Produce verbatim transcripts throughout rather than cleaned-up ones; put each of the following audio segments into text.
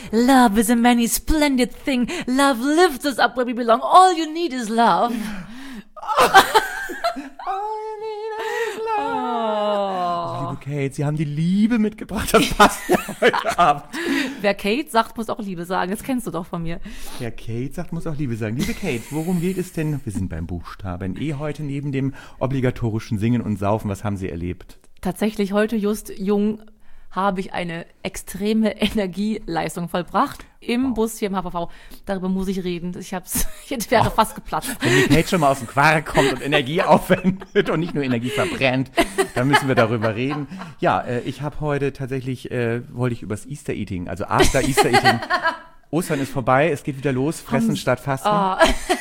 Love is a many splendid thing. Love lifts us up where we belong. All you need is love. Oh. Liebe Kate, Sie haben die Liebe mitgebracht, das passt ja heute Abend. Wer Kate sagt, muss auch Liebe sagen, das kennst du doch von mir. Wer Kate sagt, muss auch Liebe sagen. Liebe Kate, worum geht es denn? Wir sind beim Buchstaben E heute neben dem obligatorischen Singen und Saufen. Was haben Sie erlebt? Tatsächlich heute just jung habe ich eine extreme Energieleistung vollbracht im wow. Bus hier im H V V. Darüber muss ich reden. Ich hab's, ich wäre wow. fast geplatzt. Wenn die Kate schon mal aus dem Quark kommt und Energie aufwendet und nicht nur Energie verbrennt, dann müssen wir darüber reden. Ja, äh, ich habe heute tatsächlich, äh, wollte ich übers Easter Eating, also After Easter Eating. Ostern ist vorbei, es geht wieder los, fressen statt fasten. Oh.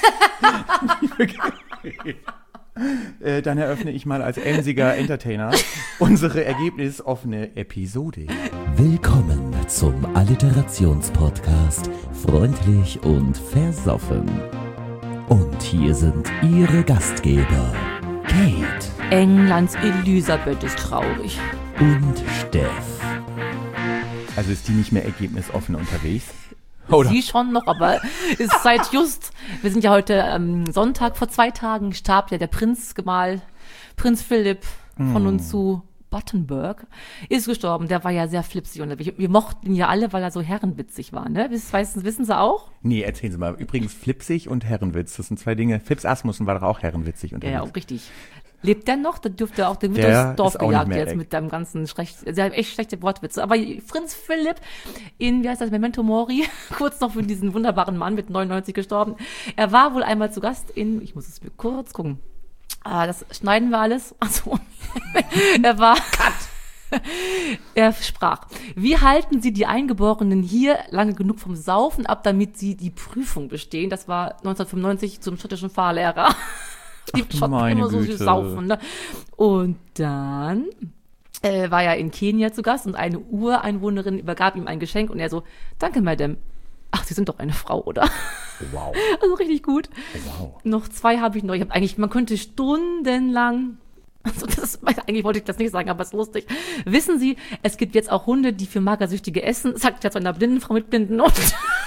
Äh, dann eröffne ich mal als emsiger Entertainer unsere ergebnisoffene Episode. Willkommen zum Alliterationspodcast Freundlich und Versoffen. Und hier sind Ihre Gastgeber Kate. Englands Elisabeth ist traurig. Und Steff. Also ist die nicht mehr ergebnisoffen unterwegs? Oder? Sie schon noch, aber ist seit just, wir sind ja heute am ähm, Sonntag, vor zwei Tagen starb ja der Prinzgemahl, Prinz Philipp von mm. uns zu Battenberg, ist gestorben. Der war ja sehr flipsig und wir, wir mochten ihn ja alle, weil er so herrenwitzig war, ne? Das weißt, wissen Sie auch? Nee, erzählen Sie mal. Übrigens flipsig und Herrenwitz, das sind zwei Dinge. Phipps Asmussen war doch auch herrenwitzig unterwegs. Ja, auch richtig. Lebt der noch? Da dürfte er auch, der wird durchs Dorf gejagt jetzt mit deinem ganzen schlecht, sie haben echt schlechte Wortwitze. Aber Prinz Philipp in, wie heißt das, Memento Mori, kurz noch für diesen wunderbaren Mann mit neunundneunzig gestorben. Er war wohl einmal zu Gast in, ich muss es mir kurz gucken. Ah, das schneiden wir alles. Achso. Er war, Cut. Er sprach, wie halten Sie die Eingeborenen hier lange genug vom Saufen ab, damit sie die Prüfung bestehen? Das war neunzehnhundertfünfundneunzig zum schottischen Fahrlehrer. Die Schotten immer so viel saufen, ne? Und dann äh, war er in Kenia zu Gast und eine Ureinwohnerin übergab ihm ein Geschenk und er so, danke, Madame. Ach, Sie sind doch eine Frau, oder? Wow. Also richtig gut. Wow. Noch zwei habe ich noch. Ich habe eigentlich, man könnte stundenlang, also das, eigentlich wollte ich das nicht sagen, aber es ist lustig. Wissen Sie, es gibt jetzt auch Hunde, die für Magersüchtige essen, sagt ja zu einer blinden Frau mit blinden Hund.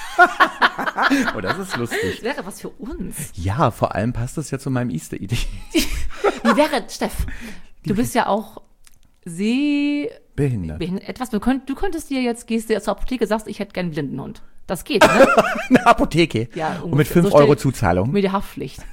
Oh, das ist lustig. Das wäre was für uns. Ja, vor allem passt das ja zu meinem Easter-Idee. Wie wäre, Steff, du bist ja auch sehbehindert. Behindert. Etwas, du, könnt, du könntest dir jetzt, gehst du zur Apotheke, sagst, ich hätte gern einen Blindenhund. Das geht, ne? Eine Apotheke? Ja, und mit fünf so Euro Zuzahlung? Mit der Haftpflicht.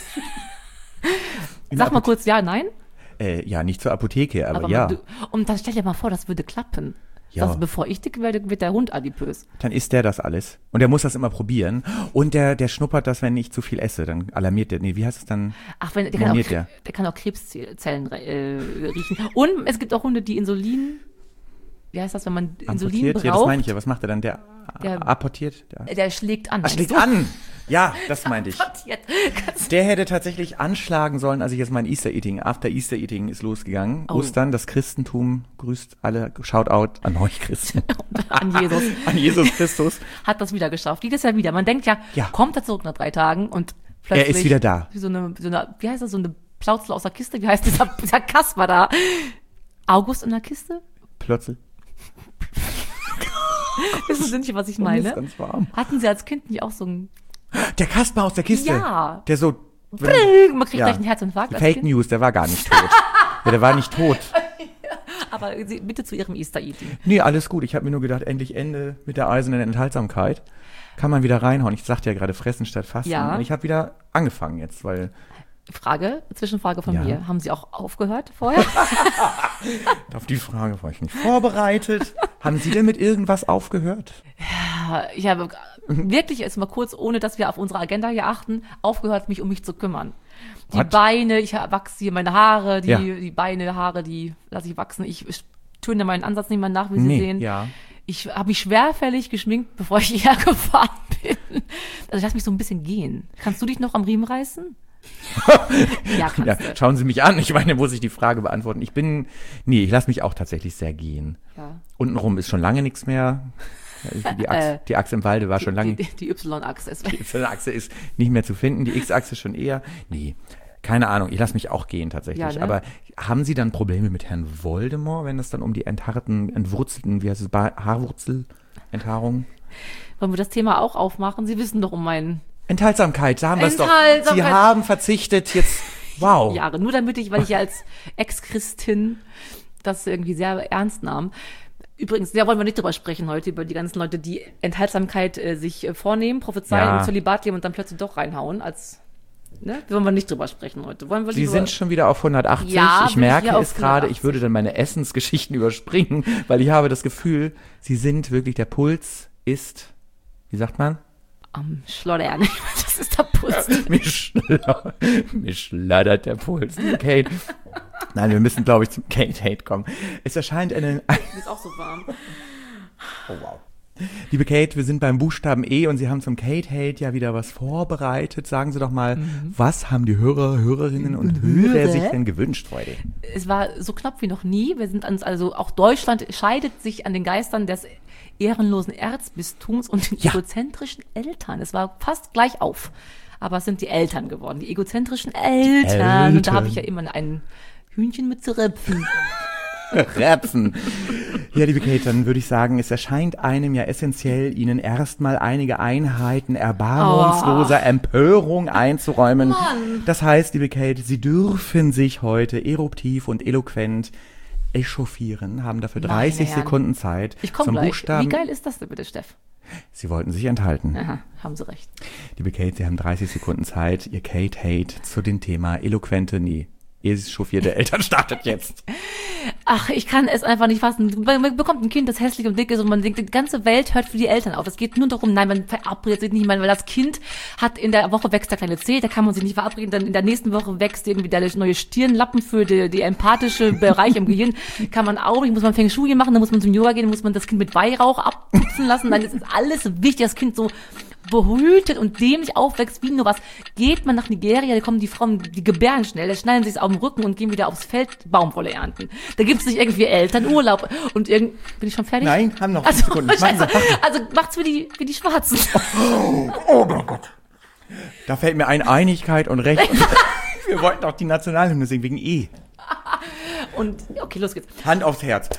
Sag mal kurz, ja, nein? Äh, ja, nicht zur Apotheke, aber, aber ja. Du, und dann stell dir mal vor, das würde klappen. Ja. Also bevor ich dick werde, wird der Hund adipös. Dann isst der das alles. Und der muss das immer probieren. Und der, der schnuppert das, wenn ich zu viel esse. Dann alarmiert der. Nee, wie heißt es dann? Ach, wenn, der, kann auch, der. der kann auch Krebszellen äh, riechen. Und es gibt auch Hunde, die Insulin, wie heißt das, wenn man Insulin braucht? Ja, das meine ich ja. Was macht der dann? Der, der apportiert? Der, der schlägt an. Ach, schlägt so? an! Ja, das meinte ich. Der hätte tatsächlich anschlagen sollen, als ich jetzt mein Easter-Eating, After Easter-Eating ist losgegangen. Oh. Ostern, das Christentum grüßt alle, Shoutout an euch Christen. An Jesus. An Jesus Christus. Hat das wieder geschafft. Jedes Jahr wieder. Man denkt ja, ja. kommt er zurück nach drei Tagen und plötzlich. Er ist wieder da. Wie so eine, wie so eine wie heißt das, so eine Plautzel aus der Kiste? Wie heißt dieser, dieser Kasper da? August in der Kiste? Plötzlich. Wissen Sie nicht, was ich meine? Ist ganz warm. Hatten Sie als Kind nicht auch so ein... Der Kasper aus der Kiste. Ja. Der so... Man kriegt ja. gleich einen Herzinfarkt. Fake kind. News, der war gar nicht tot. Ja, der war nicht tot. Aber Sie, bitte zu Ihrem Easter-Eating. Nee, alles gut. Ich habe mir nur gedacht, endlich Ende mit der eisernen Enthaltsamkeit. Kann man wieder reinhauen. Ich sagte ja gerade, fressen statt fasten. Ja. Und ich habe wieder angefangen jetzt, weil... Frage, Zwischenfrage von ja. mir. Haben Sie auch aufgehört vorher? Auf die Frage war ich nicht vorbereitet. Haben Sie denn mit irgendwas aufgehört? Ja, ich habe wirklich jetzt mal kurz, ohne dass wir auf unsere Agenda hier achten, aufgehört, mich um mich zu kümmern. Die What? Beine, ich wachse hier meine Haare, die, ja. die Beine, Haare, die lasse ich wachsen. Ich töne meinen Ansatz nicht mehr nach, wie Sie nee, sehen. Ja. Ich habe mich schwerfällig geschminkt, bevor ich hierher gefahren bin. Also ich lasse mich so ein bisschen gehen. Kannst du dich noch am Riemen reißen? Ja, kannst ja, du. Schauen Sie mich an, ich meine, muss ich die Frage beantworten. Ich bin, nee, ich lasse mich auch tatsächlich sehr gehen. Ja. Untenrum ist schon lange nichts mehr. Die Achse, äh, die Achse im Walde war schon lange. Die, die Y-Achse ist weg. Die Y-Achse ist nicht mehr zu finden, die X-Achse schon eher. Nee, keine Ahnung, ich lasse mich auch gehen tatsächlich. Ja, ne? Aber haben Sie dann Probleme mit Herrn Voldemort, wenn es dann um die entharrten, entwurzelten, wie heißt es, Haarwurzelenthaarung? Wollen wir das Thema auch aufmachen? Sie wissen doch um meinen... Enthaltsamkeit, da haben wir es doch. Sie Enthaltsamkeit. haben verzichtet jetzt, wow. Jahre. Nur damit ich, weil ich ja als Ex-Christin das irgendwie sehr ernst nahm. Übrigens, da wollen wir nicht drüber sprechen heute, über die ganzen Leute, die Enthaltsamkeit äh, sich äh, vornehmen, prophezeien Ja. und Zölibat leben und dann plötzlich doch reinhauen. Als, ne? Da wollen wir nicht drüber sprechen heute. Wollen wir Sie lieber- sind schon wieder auf hundertachtzig. Ja, ich bin ich merke wieder es auf gerade, hundertachtzig. ich würde dann meine Essensgeschichten überspringen, weil ich habe das Gefühl, Sie sind wirklich, der Puls ist, wie sagt man? am Schlottern. Das ist der Puls. Mir, schla- mir schlattert der Puls. Kate. Nein, wir müssen, glaube ich, zum Kate-Hate kommen. Es erscheint eine... Mir ist auch so warm. Oh, wow. Liebe Kate, wir sind beim Buchstaben E und Sie haben zum Kate-Hate ja wieder was vorbereitet. Sagen Sie doch mal, mhm. was haben die Hörer, Hörerinnen und Hörer Hörer? sich denn gewünscht heute? Es war so knapp wie noch nie. Wir sind uns also, auch Deutschland scheidet sich an den Geistern des ehrenlosen Erzbistums und den Ja. egozentrischen Eltern. Es war fast gleich auf. Aber es sind die Eltern geworden, die egozentrischen Eltern. Eltern. Und da habe ich ja immer ein Hühnchen mit Zerrüpfen. Repsen. Ja, liebe Kate, dann würde ich sagen, es erscheint einem ja essentiell, Ihnen erstmal einige Einheiten erbarmungsloser Empörung einzuräumen. Mann. Das heißt, liebe Kate, Sie dürfen sich heute eruptiv und eloquent echauffieren, haben dafür Meine dreißig Herren. Sekunden Zeit Ich komme zum gleich. Buchstaben. Wie geil ist das denn bitte, Steff? Sie wollten sich enthalten. Aha, haben Sie recht. Liebe Kate, Sie haben dreißig Sekunden Zeit, Ihr Kate-Hate zu dem Thema eloquente, nee, echauffierte Eltern startet jetzt. Ach, ich kann es einfach nicht fassen. Man bekommt ein Kind, das hässlich und dick ist und man denkt, die ganze Welt hört für die Eltern auf. Es geht nur darum, nein, man verabredet sich nicht, weil das Kind hat in der Woche wächst der kleine Zeh, da kann man sich nicht verabreden, dann in der nächsten Woche wächst irgendwie der neue Stirnlappen für die, die empathische Bereich im Gehirn, kann man auch nicht, muss man Feng Shui machen, dann muss man zum Yoga gehen, dann muss man das Kind mit Weihrauch abputzen lassen, dann ist es alles wichtig, das Kind so behütet und dämlich aufwächst, wie nur was. Geht man nach Nigeria, da kommen die Frauen, die gebären schnell, da schneiden sich auf den Rücken und gehen wieder aufs Feld Baumwolle ernten. Da gibt's nicht irgendwie Elternurlaub und irgend... Bin ich schon fertig? Nein, haben noch Also, fünf Sekunden. Machen Sie, also, also macht's wie die, wie die Schwarzen. Oh mein Gott. Da fällt mir ein, Einigkeit und Recht. Wir wollten auch die Nationalhymne singen, wegen E. Und, okay, los geht's. Hand aufs Herz.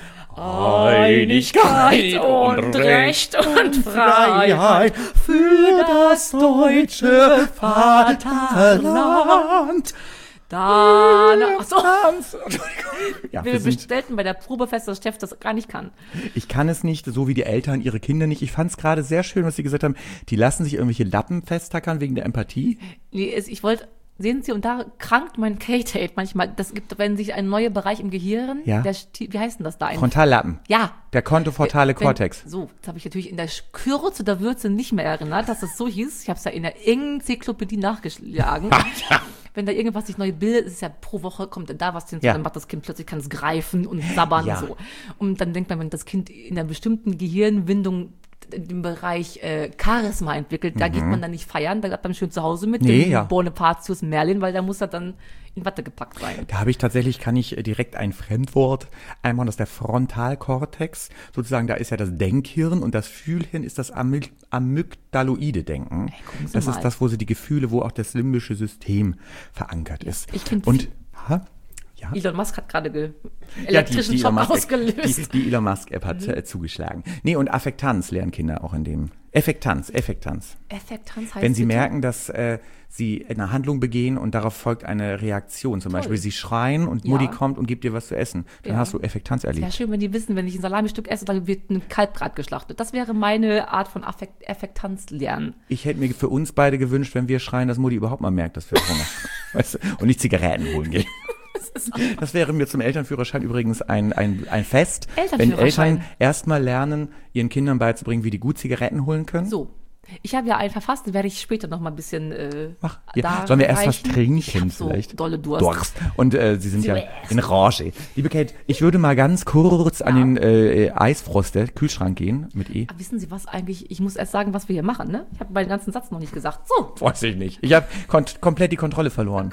Einigkeit und Recht und Freiheit für das deutsche Vaterland. Dann, ach so, Ja, wir wir sind, bestellten bei der Probe fest, dass Steff das gar nicht kann. ich kann es nicht, so wie die Eltern ihre Kinder nicht. Ich fand es gerade sehr schön, was Sie gesagt haben. Die lassen sich irgendwelche Lappen festtackern wegen der Empathie. Nee, es- ich wollte, sehen Sie, und da krankt mein Kate-Hate manchmal. Das gibt, wenn sich ein neuer Bereich im Gehirn, Ja. der, sti- wie heißt denn das da? Ein, Frontallappen. ja. Der kontofortale Wenn- Kortex. So, jetzt habe ich natürlich in der Kürze der Würze nicht mehr erinnert, dass das so hieß. Ich habe es ja in der Enzyklopädie nachgeschlagen. Wenn da irgendwas sich neu bildet, ist es ja pro Woche kommt da was hinzu, Ja. dann macht das Kind plötzlich, kann es greifen und sabbern Ja. so. Und dann denkt man, wenn das Kind in einer bestimmten Gehirnwindung in dem Bereich äh, Charisma entwickelt, da geht man dann nicht feiern, da bleibt man schön zu Hause mit Nee, dem ja. Bonapatius Merlin, weil da muss er dann in Watte gepackt sein. Da habe ich tatsächlich, kann ich äh, direkt ein Fremdwort einmal, das ist der Frontalkortex. Sozusagen, da ist ja das Denkhirn und das Fühlhirn ist dasAmy amygdaloide Denken. gucken Sie Das mal. ist das, wo sie die Gefühle, wo auch das limbische System verankert ist. ich find- Und, ha? Ja? Elon Musk hat gerade ge- Ja, elektrischen die, die, Elon Schock Musk, ausgelöst. die, die Elon Musk-App hat äh, zugeschlagen. Nee, und Affektanz lernen Kinder auch in dem. Effektanz, Effektanz. Effektanz heißt Wenn sie bitte? merken, dass äh, sie eine Handlung begehen und darauf folgt eine Reaktion, zum Beispiel sie schreien und Ja. Mutti kommt und gibt dir was zu essen, dann Ja. hast du Effektanz Wäre erlebt. schön, wenn die wissen, wenn ich ein Salami-Stück esse, dann wird ein Kalb gerade geschlachtet. Das wäre meine Art von Affekt, Effektanz lernen. Ich hätte mir für uns beide gewünscht, wenn wir schreien, dass Mutti überhaupt mal merkt, dass wir Hunger haben. Weißt du? Und nicht Zigaretten holen gehen. Das wäre mir zum Elternführerschein übrigens ein, ein, ein Fest, wenn Elternführerschein. Eltern erstmal lernen, ihren Kindern beizubringen, wie die gut Zigaretten holen können. So. Ich habe ja einen verfasst, den werde ich später noch mal ein bisschen äh, Ach, ja. da Sollen wir erst was reichen. trinken Ich hab so vielleicht? dolle Durst. Durst. Und äh, Sie sind ja Durst. in Rage. Liebe Kate, ich würde mal ganz kurz an Ja. den äh, Eisfrost, der Kühlschrank gehen mit E. Aber wissen Sie was eigentlich? Ich muss erst sagen, was wir hier machen, ne? Ich habe meinen ganzen Satz noch nicht gesagt. So, Weiß ich nicht. Ich habe kon komplett die Kontrolle verloren.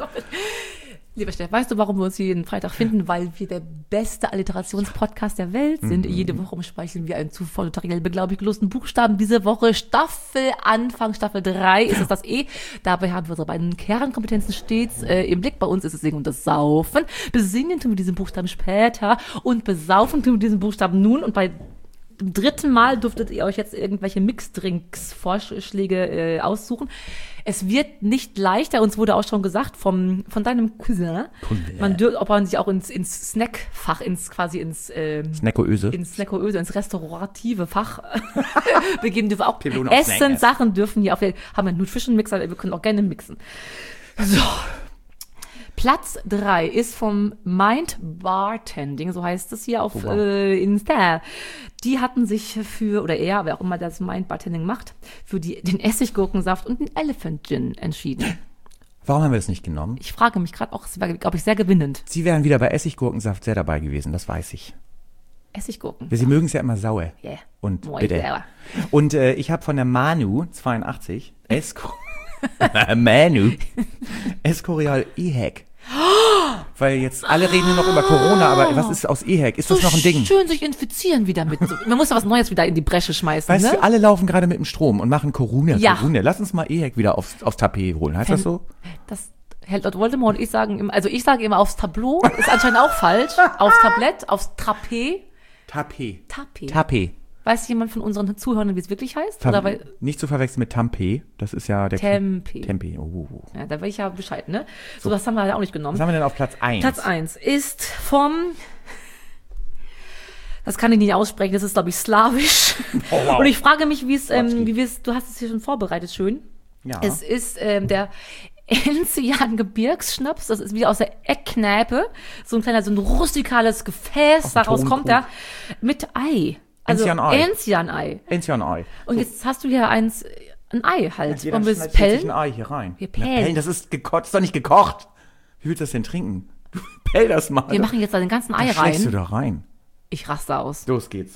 lieber Steff, weißt du, warum wir uns jeden Freitag finden? Weil wir der beste Alliterationspodcast der Welt sind. Mhm. Jede Woche umsprechen wir einen zuvor notariell beglaubigt gelosten Buchstaben. Diese Woche Staffelanfang, Staffel drei ist es das E. Dabei haben wir unsere beiden Kernkompetenzen stets äh, im Blick. Bei uns ist es Singen und das Saufen. Besingen tun wir diesen Buchstaben später und besaufen tun wir diesen Buchstaben nun. Und bei Zum dritten Mal dürftet ihr euch jetzt irgendwelche Mixdrinks-Vorschläge äh, aussuchen. Es wird nicht leichter, uns wurde auch schon gesagt vom, von deinem Cousin, man dür- ob man sich auch ins, ins Snackfach, ins quasi ins ähm, Snackoöse. ins Snackoöse, ins restaurative Fach begeben dürfen. Auch Essen, Essen, Sachen dürfen hier auf der, haben wir einen Nutrition-Mixer, wir können auch gerne mixen. So. Platz drei ist vom Mind Bartending, so heißt es hier auf oh, wow. äh, Insta. Die hatten sich für, oder er, wer auch immer das Mind Bartending macht, für die, den Essiggurkensaft und den Elephant Gin entschieden. Warum haben wir das nicht genommen? Ich frage mich gerade auch, es wäre, glaube ich, sehr gewinnend. Sie wären wieder bei Essiggurkensaft sehr dabei gewesen, das weiß ich. Essigurken. Sie mögen es ja immer sauer. Yeah. Und Moi bitte. sauer. Und äh, ich habe von der Manu zweiundachtzig Esco Manu Escorial E-Hack. Weil jetzt alle reden nur noch über Corona, aber was ist aus E-Hack? Ist So das noch ein Ding? schön sich infizieren wieder mit. So, man muss ja was Neues wieder in die Bresche schmeißen, Weißt ne? du, alle laufen gerade mit dem Strom und machen Corona. Ja. Corona. Lass uns mal E-Hack wieder aufs, aufs Tapet holen. Heißt das so? Das Herr Lord Voldemort und ich sagen immer, also ich sage immer aufs Tableau, ist anscheinend auch falsch. Aufs Tablett, aufs Trapez. Tapet. Tapet. Tapet. Weiß jemand von unseren Zuhörern, wie es wirklich heißt? Tam- Oder weil, Nicht zu verwechseln mit Tampe. Das ist ja der Tempe. Tempe. Oh. Ja, da weiß ich ja Bescheid, ne? So, das haben wir ja auch nicht genommen. Was haben wir denn auf Platz eins? Platz eins ist vom, das kann ich nicht aussprechen, das ist, glaube ich, slawisch. Oh, wow. Und ich frage mich, wie es, ähm, Slawski. wie es, du hast es hier schon vorbereitet, schön. Ja. Es ist ähm, der Enzian Gebirgsschnaps, das ist wieder aus der Eckkneipe, so ein kleiner, so ein rustikales Gefäß, Auf dem daraus Tonkrug. kommt er mit Ei. Also Enzian-Ei. Enzian-Ei. Enzian-Ei. Und jetzt hast du hier eins, ein Ei halt. Jeder Und wir schneidet pellen. sich ein Ei hier rein. Wir Na, pellen. pellen, das ist gekocht, das ist doch nicht gekocht. Wie willst du das denn trinken? Du pell das mal. Wir machen jetzt da den ganzen Ei das schlägst du rein. da rein. Ich raste aus. Los geht's.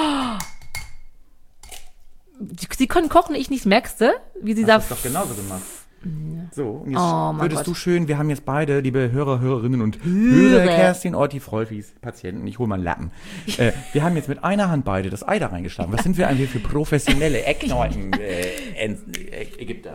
Sie können kochen, ich nicht, merkst du? Wie sie da. Das ist doch genauso gemacht. So, und jetzt Oh mein würdest Gott. du schön, wir haben jetzt beide, liebe Hörer, Hörerinnen und Hörer. Hörer, Kerstin, Orti, Freufis, Patienten, ich hol mal einen Lappen. äh, wir haben jetzt mit einer Hand beide das Ei da reingeschlagen. Was sind wir eigentlich für professionelle Eckkneipen äh, äh, Ägypter?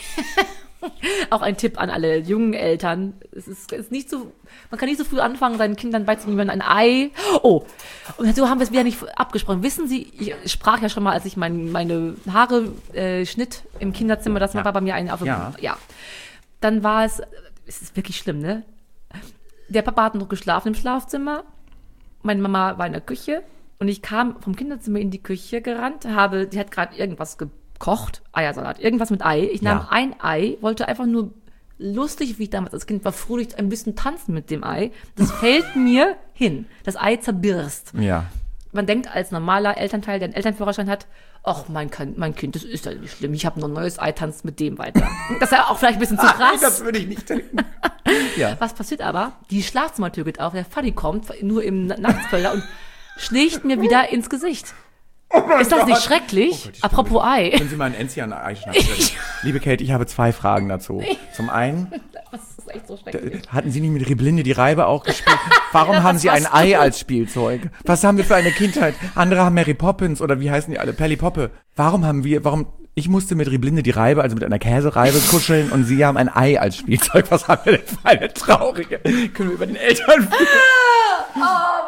Auch ein Tipp an alle jungen Eltern. Es ist, es ist nicht so, man kann nicht so früh anfangen, seinen Kindern beizubringen, ein Ei. Oh, und so haben wir es wieder nicht abgesprochen. Wissen Sie, ich sprach ja schon mal, als ich mein, meine Haare äh, schnitt im Kinderzimmer, das Ja. war bei mir ein, also, Ja. ja. Dann war es, es ist wirklich schlimm, ne? Der Papa hat noch geschlafen im Schlafzimmer, meine Mama war in der Küche und ich kam vom Kinderzimmer in die Küche gerannt, habe, die hat gerade irgendwas gekocht, Eiersalat, irgendwas mit Ei. Ich nahm Ja. ein Ei, wollte einfach nur lustig, wie ich damals als Kind war, fröhlich ein bisschen tanzen mit dem Ei. Das fällt mir hin. Das Ei zerbirst. Ja. Man denkt als normaler Elternteil, der einen Elternführerschein hat, ach, mein Kind, mein Kind, das ist ja nicht schlimm. Ich habe noch ein neues Ei, tanzt mit dem weiter. Das ist ja auch vielleicht ein bisschen zu krass. Das würde ich nicht denken. Ja. Was passiert aber? Die Schlafzimmertür geht auf, der Faddy kommt, nur im Na- Nachtsvöller und schlägt mir wieder ins Gesicht. Ist das nicht schrecklich? Oh Gott, ich Apropos Ei. Können Sie mal ein Enzian-Ei schnappen? Liebe Kate, ich habe zwei Fragen dazu. Zum einen, Das ist echt so schrecklich. hatten Sie nicht mit Riblinde die Reibe auch gespielt? Warum Ja, haben was Sie ein warst Ei du? als Spielzeug? Was haben wir für eine Kindheit? Andere haben Mary Poppins oder wie heißen die alle? Pelli Poppe. Warum haben wir, warum, ich musste mit Riblinde die Reibe, also mit einer Käsereibe kuscheln und Sie haben ein Ei als Spielzeug. Was haben wir denn für eine traurige? Können wir über den Eltern Oh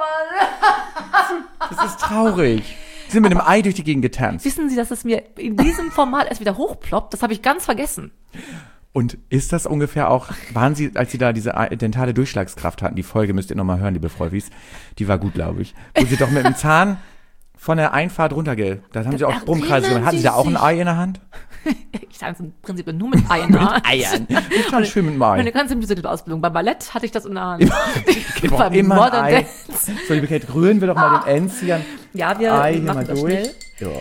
Mann. Das ist traurig. Sie sind mit einem Ei durch die Gegend getanzt. Wissen Sie, dass es mir in diesem Format erst wieder hochploppt? Das habe ich ganz vergessen. Und ist das ungefähr auch, waren Sie, als Sie da diese dentale Durchschlagskraft hatten, die Folge müsst ihr nochmal hören, liebe Freufis, die war gut, glaube ich, wo Sie doch mit dem Zahn von der Einfahrt runterge, da haben Sie auch Brummkreise gemacht. Hatten Sie da auch ein Ei in der Hand? Ich tanze im Prinzip nur mit Eiern. mit Eiern. Ich kann schön mit dem Meine Ei. ganze Musical-Ausbildung. Beim Ballett hatte ich das in der Hand. Ich brauche Beim immer Modern ein Ei. Dance. So, liebe Kate, rühren wir doch mal den Enzian. Ja, wir Ei hier machen mal das durch. schnell.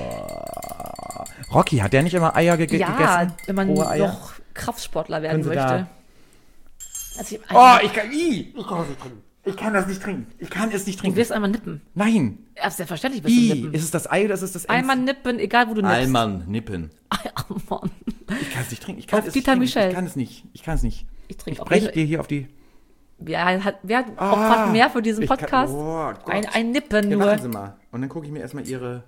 Ja. Rocky, hat der nicht immer Eier ge Ja, gegessen? wenn man Rohe Eier? noch Kraftsportler werden Können Sie da- möchte. Also ich, Oh, ich kann, ii, ich kann das nicht trinken. Ich kann das nicht trinken. Ich kann es nicht du trinken. wirst einmal nippen. Nein. Ja, selbstverständlich wirst du I, nippen. ist es das Ei oder ist es das Enzian? Einmal nippen, egal wo du nippst. Allmann, nippen. Oh Mann. Ich kann es nicht trinken. Ich kann Auf es Dieter nicht trinken. Michel. Ich kann es nicht. Ich kann es nicht. Ich trinke Ich auch breche jeden- dir hier auf die... Wer hat, wer hat Ah, opfert mehr für diesen ich kann- Podcast? oh Gott. ein, ein Nippen Ja, nur. machen Sie mal. Und dann gucke ich mir erstmal Ihre...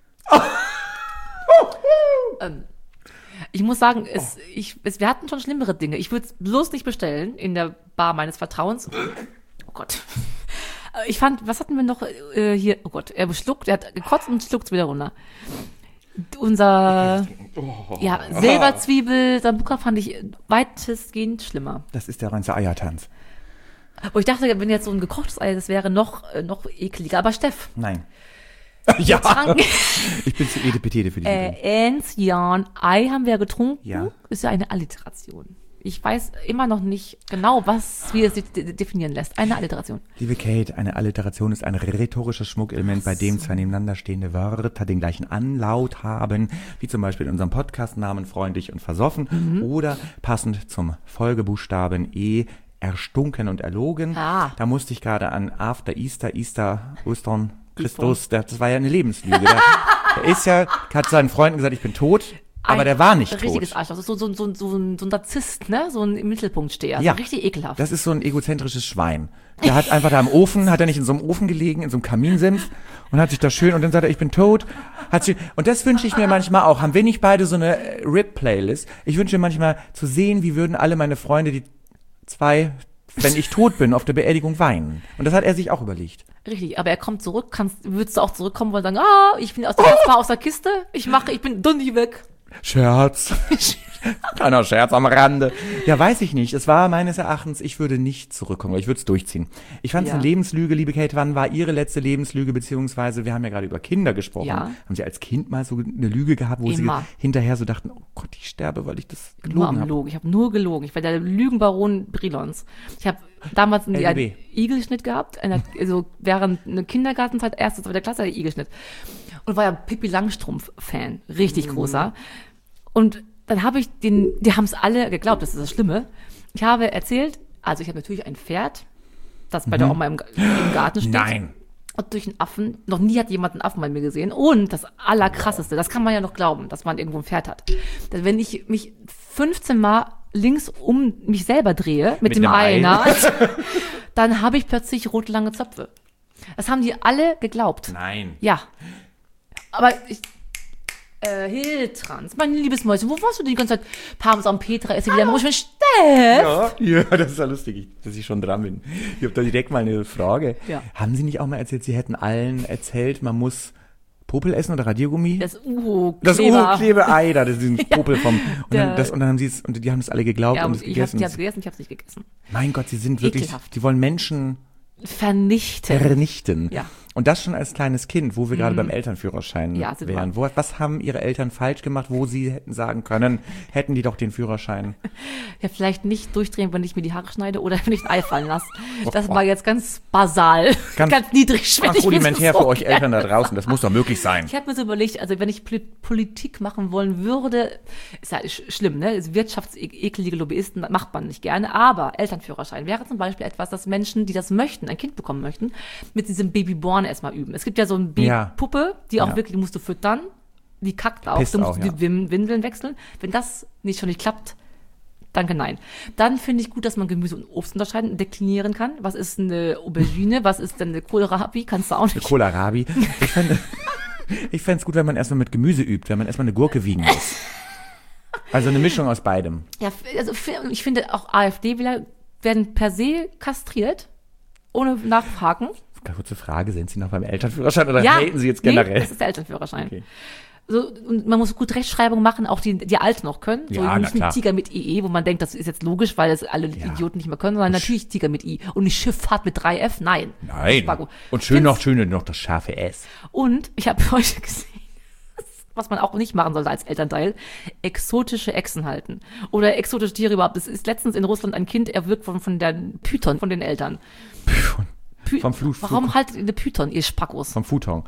Ähm, ich muss sagen, es, ich, es, wir hatten schon schlimmere Dinge. Ich würde es bloß nicht bestellen in der Bar meines Vertrauens. Oh Gott. Ich fand, was hatten wir noch äh, hier? Oh Gott, er schluckt, er hat gekotzt und schluckt wieder runter. Unser, Oh. ja, Silberzwiebel, Sambuca fand ich weitestgehend schlimmer. Das ist der reinste Eiertanz. Wo ich dachte, wenn jetzt so ein gekochtes Ei, das wäre noch, äh, noch ekliger. Aber Steff. Nein. Ja, tranken- ich bin zu edepetete für diese Dinge. Äh, Enzian, Ei haben wir getrunken. Ja. Ist ja eine Alliteration. Ich weiß immer noch nicht genau, was, wie es sich de- definieren lässt. Eine Alliteration. Liebe Kate, eine Alliteration ist ein rhetorisches Schmuckelement, bei dem zwei nebeneinander stehende Wörter den gleichen Anlaut haben, wie zum Beispiel in unserem Podcast-Namen freundlich und versoffen Mhm. oder passend zum Folgebuchstaben E, erstunken und erlogen. Ah. Da musste ich gerade an After Easter, Easter, Ostern, Christus, das war ja eine Lebenslüge. Der, der ist ja, hat seinen Freunden gesagt, ich bin tot, aber Ein der war nicht tot. richtiges Arschloch. Das ist so, so, so, so, ein, so ein Narzisst, ne? So ein im Mittelpunkt steher. Ja. So richtig ekelhaft. Das ist so ein egozentrisches Schwein. Der hat einfach da im Ofen, hat er nicht in so einem Ofen gelegen, in so einem Kaminsims und hat sich da schön, und dann sagt er, ich bin tot. Hat sie, und das wünsche ich mir manchmal auch. Haben wir nicht beide so eine äh, Rip-Playlist? Ich wünsche mir manchmal zu sehen, wie würden alle meine Freunde, die zwei, wenn ich tot bin, auf der Beerdigung weinen. Und das hat er sich auch überlegt. Richtig, aber er kommt zurück, kannst, würdest du auch zurückkommen und sagen, ah, ich bin aus der, oh! aus der Kiste, ich mache, ich bin dunni weg. Scherz. Kleiner Scherz am Rande. Ja, weiß ich nicht. Es war meines Erachtens, ich würde nicht zurückkommen, aber ich würde es durchziehen. Ich fand es Ja. eine Lebenslüge, liebe Kate. Wann war Ihre letzte Lebenslüge, beziehungsweise, wir haben ja gerade über Kinder gesprochen. Ja. Haben Sie als Kind mal so eine Lüge gehabt, wo Immer. Sie hinterher so dachten, oh Gott, ich sterbe, weil ich das Nur gelogen am habe? Logen. Ich habe nur gelogen. Ich war der Lügenbaron Brilons. Ich habe damals einen L B. Igelschnitt gehabt, einer, also während einer Kindergartenzeit, erste, zweite Klasse, der Igelschnitt. Und war ja Pippi Langstrumpf-Fan. Richtig großer. Und dann habe ich den, die haben es alle geglaubt, das ist das Schlimme. Ich habe erzählt, also ich habe natürlich ein Pferd, das bei der Oma im, im Garten steht. Nein. Und durch einen Affen, noch nie hat jemand einen Affen bei mir gesehen. Und das Allerkrasseste, das kann man ja noch glauben, dass man irgendwo ein Pferd hat. Dass wenn ich mich fünfzehn Mal links um mich selber drehe, mit, Mit dem einem Ei Ei. in der Hand, dann habe ich plötzlich rot lange Zöpfe. Das haben die alle geglaubt. Nein. Ja. Aber ich, äh, Hiltrans, mein liebes Mäuschen, wo warst du denn die ganze Zeit? Parmesan Petra, ist sie wieder im Rusch. Steff! Ja, ja, das ist ja lustig, dass ich schon dran bin. Ich habe da direkt mal eine Frage. Ja. Haben Sie nicht auch mal erzählt, Sie hätten allen erzählt, man muss Popel essen oder Radiergummi? Das Uhu-Kleber. Das Uhu-Klebe-Ei, da, das ist ein Popel vom, und der- dann, das, und dann haben sie es, und die haben es alle geglaubt Ja, und und es ich habe gegessen. die hab's gegessen, ich habe es nicht gegessen. Mein Gott, sie sind wirklich, Ekelhaft. die wollen Menschen Vernichten. vernichten. Ja. Und das schon als kleines Kind, wo wir gerade beim Elternführerschein Ja, sind wären. Wo, was haben Ihre Eltern falsch gemacht, wo Sie hätten sagen können, hätten die doch den Führerschein? Ja, vielleicht nicht durchdrehen, wenn ich mir die Haare schneide oder wenn ich ein Ei fallen lasse. Das war jetzt ganz basal, Ganz- ganz, niedrigschwellig. Ganz rudimentär so für euch gerne. Eltern da draußen, das muss doch möglich sein. Ich habe mir so überlegt, also wenn ich Poli- Politik machen wollen würde, ist ja sch- schlimm, ne? Wirtschaftsekelige Lobbyisten macht man nicht gerne, aber Elternführerschein wäre zum Beispiel etwas, dass Menschen, die das möchten, ein Kind bekommen möchten, mit diesem Babyborn erstmal üben. Es gibt ja so eine Ja. Babypuppe, die auch Ja. wirklich, die musst du füttern, die kackt auch, Pisst du musst auch, die ja. Wim- Windeln wechseln. Wenn das nicht schon nicht klappt, danke, nein. Dann finde ich gut, dass man Gemüse und Obst unterscheiden und deklinieren kann. Was ist eine Aubergine? Was ist denn eine Kohlrabi? Kannst du auch nicht. Kohlrabi. Ich fände ich fände es gut, wenn man erstmal mit Gemüse übt, wenn man erstmal eine Gurke wiegen muss. Also eine Mischung aus beidem. Ja, f- also f- ich finde auch AfD-Wähler werden per se kastriert, ohne nachhaken. Kurze Frage, sind Sie noch beim Elternführerschein oder Ja, haten Sie jetzt nee, generell? das ist der Elternführerschein. Okay. So, und man muss gut Rechtschreibung machen, auch die, die Alten noch können. So Ja, na nicht klar. ein Tiger mit I E, wo man denkt, das ist jetzt logisch, weil es alle Ja. Idioten nicht mehr können, sondern natürlich Tiger mit I. Und nicht Schifffahrt mit drei F, nein. Nein. Spago. Und schön Find's- noch, schön noch das scharfe S. Und ich habe heute gesehen, was man auch nicht machen sollte als Elternteil, exotische Echsen halten. Oder exotische Tiere überhaupt. Es ist letztens in Russland ein Kind erwürgt von, von der Python, von den Eltern. Py Vom Flut- Warum haltet ihr eine Python, ihr Spackos? Vom Futon.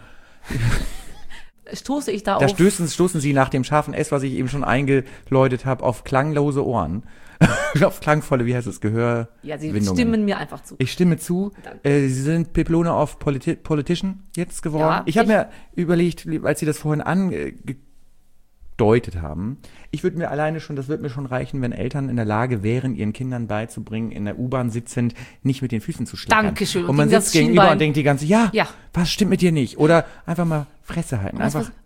Stoße ich da, Da auf... stoßen, stoßen Sie nach dem scharfen S, was ich eben schon eingeläutet habe, auf klanglose Ohren. Auf klangvolle, wie heißt es, Gehör. Ja, sie Windungen. stimmen mir einfach zu. Ich stimme zu. Danke. Äh, Sie sind Peplone of Politi Politician jetzt geworden. Ja, ich habe ich- mir überlegt, als Sie das vorhin angedeutet haben, ich würde mir alleine schon, das wird mir schon reichen, wenn Eltern in der Lage wären, ihren Kindern beizubringen, in der U-Bahn sitzend nicht mit den Füßen zu schlagen. Dankeschön. Und Und man gegen das sitzt gegenüber Schienbein. und denkt die ganze, ja, Ja. was stimmt mit dir nicht? Oder einfach mal Fresse halten. Weißt du Einfach,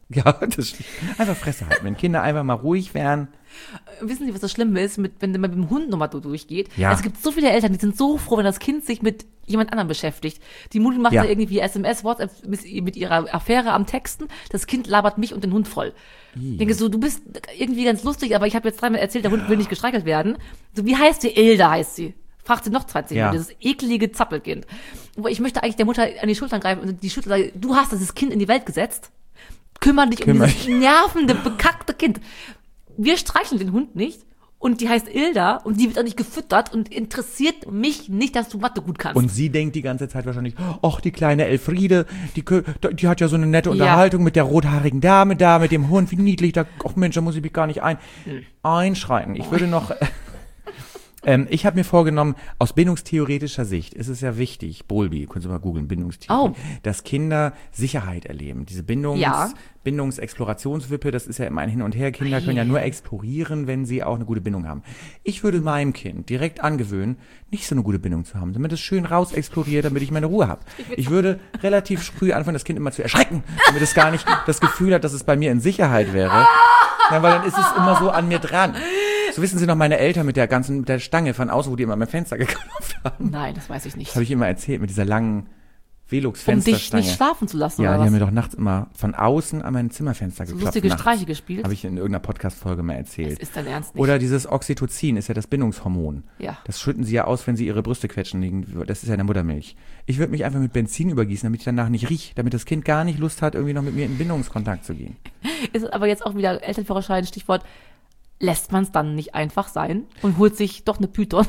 Ja, das stimmt. Einfach Fresse halten. Wenn Kinder einfach mal ruhig wären. Wissen Sie, was das Schlimme ist, mit, wenn man mit dem Hund nochmal durchgeht? Ja. Es gibt so viele Eltern, die sind so froh, wenn das Kind sich mit jemand anderem beschäftigt. Die Mutter macht Ja. da irgendwie S M S, WhatsApp mit, mit ihrer Affäre am Texten. Das Kind labert mich und den Hund voll. Ich denke so, du bist irgendwie ganz lustig, aber ich habe jetzt dreimal erzählt, der Hund will nicht gestreichelt werden. So, wie heißt die? Ilda heißt sie. Fragt sie noch zwanzig Ja. Minuten, dieses eklige Zappelkind. Aber ich möchte eigentlich der Mutter an die Schultern greifen und die Schulter sagen, du hast dieses Kind in die Welt gesetzt. Kümmere dich Kümmer um dieses nervende, bekackte Kind. Wir streicheln den Hund nicht und die heißt Ilda und die wird auch nicht gefüttert und interessiert mich nicht, dass du Mathe gut kannst. Und sie denkt die ganze Zeit wahrscheinlich, ach, die kleine Elfriede, die, kö- die hat ja so eine nette Ja. Unterhaltung mit der rothaarigen Dame da, mit dem Hund, wie niedlich, da, ach Mensch, da muss ich mich gar nicht ein, einschreiten. Ich würde noch, ähm, ich habe mir vorgenommen, aus bindungstheoretischer Sicht ist es ja wichtig, Bowlby, können Sie mal googeln, Bindungstheorie, Oh. dass Kinder Sicherheit erleben. Diese Bindungs, Ja. Bindungsexplorationswippe, das ist ja immer ein Hin und Her. Kinder können ja nur explorieren, wenn sie auch eine gute Bindung haben. Ich würde meinem Kind direkt angewöhnen, nicht so eine gute Bindung zu haben, damit es schön raus exploriert, damit ich meine Ruhe habe. Ich würde relativ früh anfangen, das Kind immer zu erschrecken, damit es gar nicht das Gefühl hat, dass es bei mir in Sicherheit wäre. Ja, weil dann ist es immer so an mir dran. So wissen Sie noch meine Eltern mit der ganzen, mit der Stange von außen, wo die immer mein Fenster geklopft haben. Nein, das weiß ich nicht. Das habe ich immer erzählt, mit dieser langen Um Velux-Fensterstange. dich nicht schlafen zu lassen, Ja, oder die was? haben mir doch nachts immer von außen an mein Zimmerfenster So geklopft. lustige nachts. Streiche gespielt. Habe ich in irgendeiner Podcast-Folge mal Das erzählt. ist dein Ernst nicht. Oder dieses Oxytocin ist ja das Bindungshormon. Ja. Das schütten sie ja aus, wenn sie ihre Brüste quetschen. Das ist ja in der Muttermilch. Ich würde mich einfach mit Benzin übergießen, damit ich danach nicht rieche, damit das Kind gar nicht Lust hat, irgendwie noch mit mir in Bindungskontakt zu gehen. Ist aber jetzt auch wieder Elternführerschein, Stichwort, lässt man es dann nicht einfach sein und holt sich doch eine Python.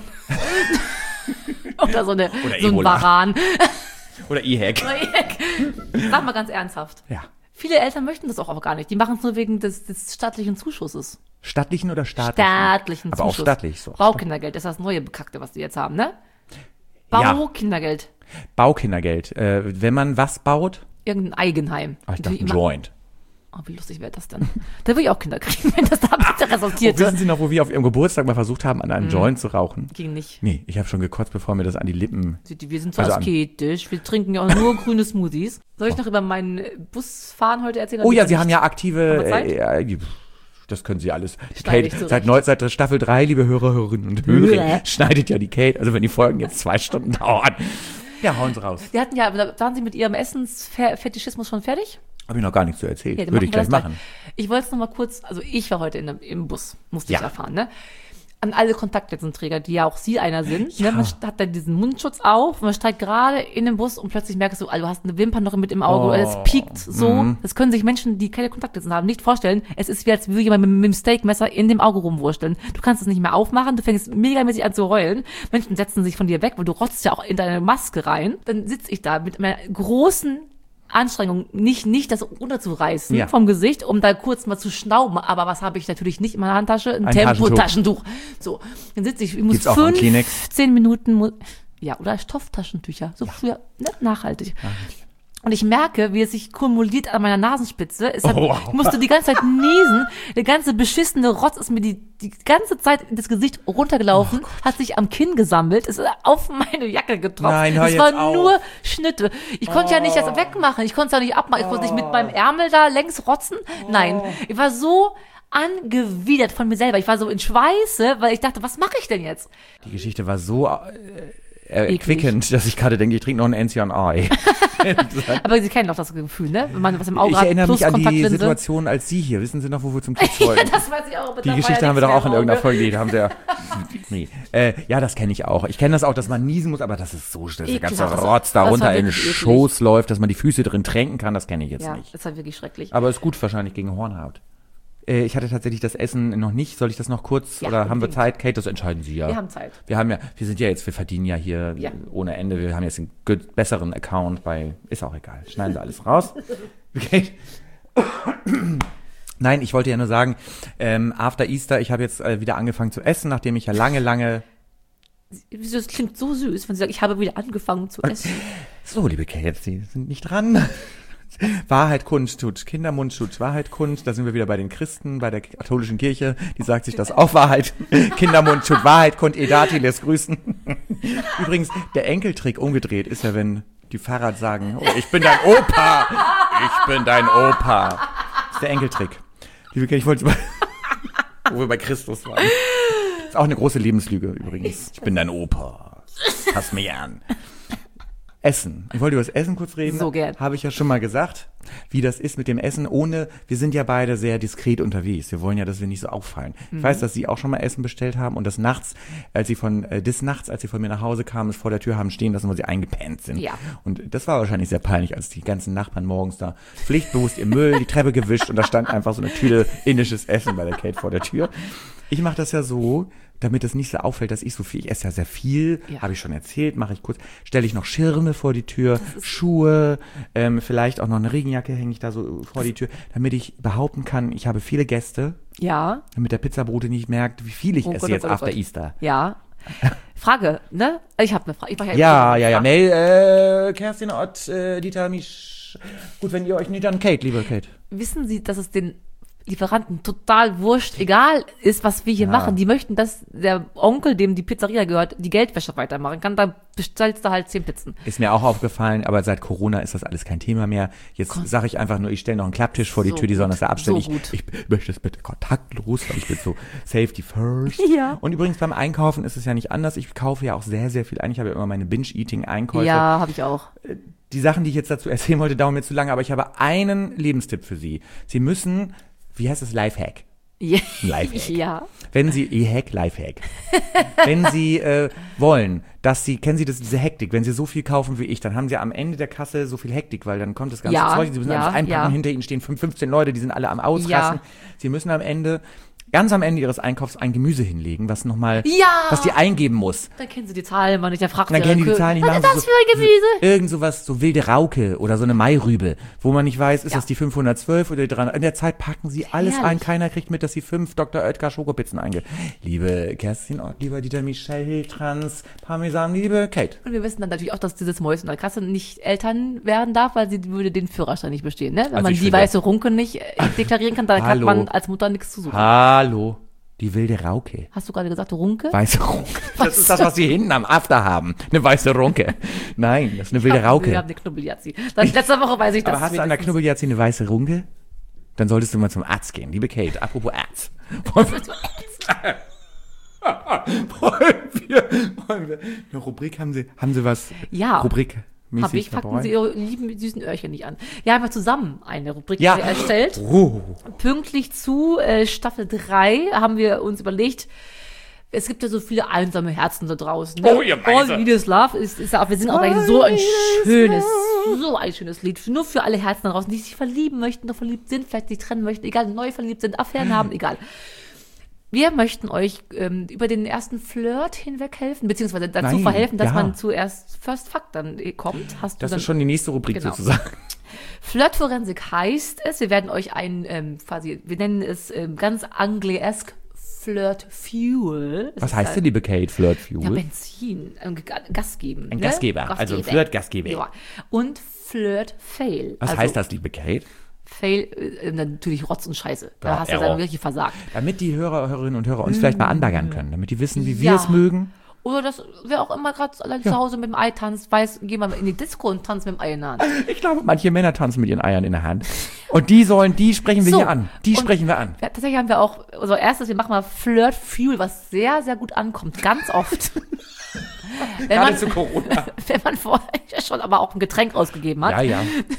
Oder so, eine, Oder so ein Ebola. Varan. Oder E-Hack. Sag mal ganz ernsthaft. Ja. Viele Eltern möchten das auch aber gar nicht. Die machen es nur wegen des, des staatlichen Zuschusses. Stattlichen oder staatlichen? Staatlichen Aber auch Zuschuss. staatlich so. Baukindergeld ist das neue Bekackte, was die jetzt haben, ne? Ja. Baukindergeld. Baukindergeld. Äh, wenn man was baut? Irgendein Eigenheim. Ach, ich dachte, Die ein immer- Joint. Oh, wie lustig wäre das denn? Da würde ich auch Kinder kriegen, wenn das da bitte Oh, resultierte. wissen Sie noch, wo wir auf Ihrem Geburtstag mal versucht haben, an einem Joint zu rauchen? Ging nicht. Nee, ich habe schon gekotzt, bevor mir das an die Lippen... Wir sind so Also an- asketisch. Wir trinken ja auch nur grüne Smoothies. Soll ich noch über meinen Busfahren heute erzählen? Oh ja, Oder Sie nicht? haben ja aktive... Haben wir Zeit? Äh, äh, das können Sie alles. Die Schneide ich Kate, zurecht. seit, neu, seit Staffel drei, liebe Hörer, Hörerinnen und Hörer, schneidet ja die Kate. Also wenn die Folgen jetzt zwei Stunden dauern. Ja, hauen Sie raus. Wir hatten ja, da waren Sie mit Ihrem Essensfetischismus schon fertig? Habe ich noch gar nicht so erzählt. Ja, dann Würde ich machen gleich wir das machen. Ich wollte es noch mal kurz, also ich war heute in der, im Bus, musste Ja. ich erfahren, ne? An alle Kontaktlinsenträger, die ja auch Sie einer sind, ne? Man hat dann diesen Mundschutz auf, man steigt gerade in den Bus und plötzlich merkst du, also du hast eine Wimper noch mit im Auge, Oh. oder es piekt so. Mhm. Das können sich Menschen, die keine Kontaktlinsen haben, nicht vorstellen. Es ist wie, als würde jemand mit, mit dem Steakmesser in dem Auge rumwursteln. Du kannst es nicht mehr aufmachen, du fängst megamäßig an zu heulen. Menschen setzen sich von dir weg, weil du rotzt ja auch in deine Maske rein. Dann sitze ich da mit einer großen Anstrengung, nicht, nicht das runterzureißen Ja. vom Gesicht, um da kurz mal zu schnauben. Aber was habe ich natürlich nicht in meiner Handtasche? Ein, Ein Tempo-Taschentuch. So, dann sitze ich, ich muss Gibt's auch einen Kleenex? fünfzehn Minuten, mu- ja, oder Stofftaschentücher, so früher, ne, nachhaltig. Und ich merke, wie es sich kumuliert an meiner Nasenspitze. Es hat, Oh, wow. ich musste die ganze Zeit niesen. Der ganze beschissene Rotz ist mir die, die ganze Zeit in das Gesicht runtergelaufen, hat sich am Kinn gesammelt, ist auf meine Jacke getropft. Nein, hör es jetzt war auf. nur Schnitte. Ich konnte ja nicht das wegmachen. Ich konnte es ja nicht abmachen. Ich konnte nicht mit meinem Ärmel da längs rotzen. Nein, ich war so angewidert von mir selber. Ich war so in Schweiße, weil ich dachte, was mache ich denn jetzt? Die Geschichte war so äh, Eklig. erquickend, dass ich gerade denke, ich trinke noch einen N C I. Aber Sie kennen doch das Gefühl, ne? Wenn man was im Auge Ich hat, erinnere plus mich an die Kontaktlinse. Situation, als Sie hier, wissen Sie noch, wo wir zum Kiez Ja, wollten? das weiß ich auch. aber Die da war Geschichte ja haben wir doch nichts auch in mehr im irgendeiner Auge. Folge, die haben sie ja. Nee. Äh, ja, das kenne ich auch. Ich kenne das auch, dass man niesen muss, aber das ist so, dass der ganze Ekelhaft. Rotz da Das war runter in den wirklich eklig. Schoß läuft, dass man die Füße drin tränken kann, das kenne ich jetzt Ja, nicht. das war wirklich schrecklich. Aber ist gut wahrscheinlich gegen Hornhaut. Äh, ich hatte tatsächlich das Essen noch nicht. Soll ich das noch kurz Ja, oder haben wir unbedingt. Zeit? Kate, das entscheiden Sie ja. Wir haben Zeit. Wir haben ja, wir sind ja jetzt, wir verdienen ja hier Ja. ohne Ende. Wir haben jetzt einen good, besseren Account bei, ist auch egal. Schneiden Sie alles raus. Okay. Nein, ich wollte ja nur sagen, ähm, after Easter, ich habe jetzt äh, wieder angefangen zu essen, nachdem ich ja lange, lange, Wieso, das klingt so süß, wenn Sie sagen, ich habe wieder angefangen zu essen. so liebe Kate, Sie sind nicht dran. Wahrheit kundtut, Kindermund tut Wahrheit kund, da sind wir wieder bei den Christen, bei der katholischen Kirche, die sagt sich das auch Wahrheit. Kindermund tut Wahrheit kund, Edati lässt grüßen. Übrigens, der Enkeltrick umgedreht ist ja, wenn die Pfarrer sagen, oh, ich bin dein Opa, ich bin dein Opa. ist der Enkeltrick. Liebe Kate, ich wollte wo wir bei Christus waren. Ist auch eine große Lebenslüge übrigens. Ich bin dein Opa. Pass mich an. Essen. Ich wollte über das Essen kurz reden. So gern. Habe ich ja schon mal gesagt, wie das ist mit dem Essen. Ohne, wir sind ja beide sehr diskret unterwegs. Wir wollen ja, dass wir nicht so auffallen. Mhm. Ich weiß, dass Sie auch schon mal Essen bestellt haben und das nachts, als Sie von, äh, des Nachts, als Sie von mir nach Hause kamen, es vor der Tür haben stehen lassen, weil Sie eingepennt sind. Ja. Und das war wahrscheinlich sehr peinlich, als die ganzen Nachbarn morgens da pflichtbewusst ihr Müll, die Treppe gewischt und da stand einfach so eine Tüte indisches Essen bei der Kate vor der Tür. Ich mache das ja so, damit es nicht so auffällt, dass ich so viel, ich esse ja sehr viel, ja. Habe ich schon erzählt, mache ich kurz, stelle ich noch Schirme vor die Tür, Schuhe, ähm, vielleicht auch noch eine Regenjacke hänge ich da so vor die Tür, damit ich behaupten kann, ich habe viele Gäste, ja, damit der Pizzabrote nicht merkt, wie viel ich oh esse Gott, jetzt oh after Gott. Easter. Ja. Frage, ne? Ich habe eine Frage. Ich ja, ja, ja, ja, Mail, äh, Kerstin Ott, äh, Dieter Misch, gut, wenn ihr euch nicht, dann Kate, liebe Kate. Wissen Sie, dass es den Lieferanten total wurscht, egal ist, was wir hier ja. machen. Die möchten, dass der Onkel, dem die Pizzeria gehört, die Geldwäsche weitermachen kann. Dann bestellst du halt zehn Pizzen. Ist mir auch aufgefallen, aber seit Corona ist das alles kein Thema mehr. Jetzt sage ich einfach nur, ich stelle noch einen Klapptisch vor die so Tür, die sollen das da abstellen. So ich, ich möchte das bitte kontaktlos, weil ich bin so Safety first. Ja. Und übrigens beim Einkaufen ist es ja nicht anders. Ich kaufe ja auch sehr, sehr viel ein. Ich habe ja immer meine Binge-Eating-Einkäufe. Ja, habe ich auch. Die Sachen, die ich jetzt dazu erzählen wollte, dauern mir zu lange, aber ich habe einen Lebenstipp für Sie. Sie müssen... Wie heißt das? Lifehack. Ja. Lifehack. Ja. Wenn Sie, E-Hack, Lifehack. Wenn Sie äh, wollen, dass Sie, kennen Sie das, diese Hektik, wenn Sie so viel kaufen wie ich, dann haben Sie am Ende der Kasse so viel Hektik, weil dann kommt das ganze ja, Zeug, Sie müssen ja, alles einpacken, ja. hinter Ihnen stehen fünfzehn Leute, die sind alle am Ausrasten. Ja. Sie müssen am Ende, ganz am Ende Ihres Einkaufs ein Gemüse hinlegen, was nochmal, ja. was die eingeben muss. Dann kennen Sie die Zahlen, man nicht, der fragt dann kennen die die Zahlen nicht. Was ist das so, für ein Gemüse? So, irgend sowas, so wilde Rauke oder so eine Mairübe, wo man nicht weiß, ist ja. das die fünfhundertzwölf oder die dreihundert. In der Zeit packen Sie alles Herrlich. ein, keiner kriegt mit, dass Sie fünf Doktor Oetker Schokopizzen eingeben. Liebe Kerstin Ott, lieber Dieter Michel Hiltrans, Parmesan, liebe Kate. Und wir wissen dann natürlich auch, dass dieses Mäuschen in der Kasse nicht Eltern werden darf, weil sie würde den Führerschein nicht bestehen. Ne? Wenn also man die weiße Runke nicht äh, deklarieren kann, dann hat man als Mutter nichts zu suchen. Hallo. Die wilde Rauke. Hast du gerade gesagt, Runke? Weiße Runke. Das was? Ist das, was Sie hinten am After haben. Eine weiße Runke. Nein, das ist eine wilde ich Rauke. Wir haben eine Knubbeljazzi. Letzte Woche weiß ich das. Aber hast du an der Knubbeljazzi eine weiße Runke? Dann solltest du mal zum Arzt gehen. Liebe Kate, apropos Arzt. Wollen wir, wollen wir, wollen wir eine Rubrik, haben Sie, haben Sie was? Ja. Rubrik. Hab ich, packen Sie Ihre lieben, süßen Öhrchen nicht an. Ja, haben wir zusammen eine Rubrik ja. erstellt. Oh. Pünktlich zu äh, Staffel drei haben wir uns überlegt, es gibt ja so viele einsame Herzen da draußen. Ne? Oh, ihr All We Need Is Love ist, ist ja auch, wir singen auch gleich so ein schönes, so ein schönes Lied. Nur für alle Herzen da draußen, die sich verlieben möchten, noch verliebt sind, vielleicht sich trennen möchten, egal, neu verliebt sind, Affären haben, egal. Wir möchten euch ähm, über den ersten Flirt hinweg helfen, beziehungsweise dazu Nein, verhelfen, dass ja. man zuerst First Fuck dann kommt. Hast du das dann, ist schon die nächste Rubrik genau. sozusagen. Flirtforensik heißt es, wir werden euch ein, ähm, quasi, wir nennen es ähm, ganz anglesque Flirt Fuel. Das Was heißt ein, denn, liebe Kate, Flirt Fuel? Ja, Benzin, ein Gas geben. Ein ne? Gastgeber, Gastgeber, also ein Flirt-Gastgeber. Ja. Und Flirt Fail. Was also, heißt das, liebe Kate? Fail, äh, natürlich Rotz und Scheiße. Da ja, hast du ja. dann wirklich versagt. Damit die Hörer, Hörerinnen und Hörer uns mm. vielleicht mal anbaggern können, damit die wissen, wie ja. wir es mögen. Oder dass wer auch immer gerade allein ja. zu Hause mit dem Ei tanzt, weiß, geh mal in die Disco und tanzt mit dem Ei in der Hand. Ich glaube, manche Männer tanzen mit ihren Eiern in der Hand. Und die sollen, die sprechen wir so, hier an. Die sprechen wir an. Ja, tatsächlich haben wir auch, also erstes, wir machen mal Flirt Fuel, was sehr, sehr gut ankommt. Ganz oft. wenn Gerade man, zu Corona. Wenn man vorher schon aber auch ein Getränk ausgegeben hat. Ja, ja.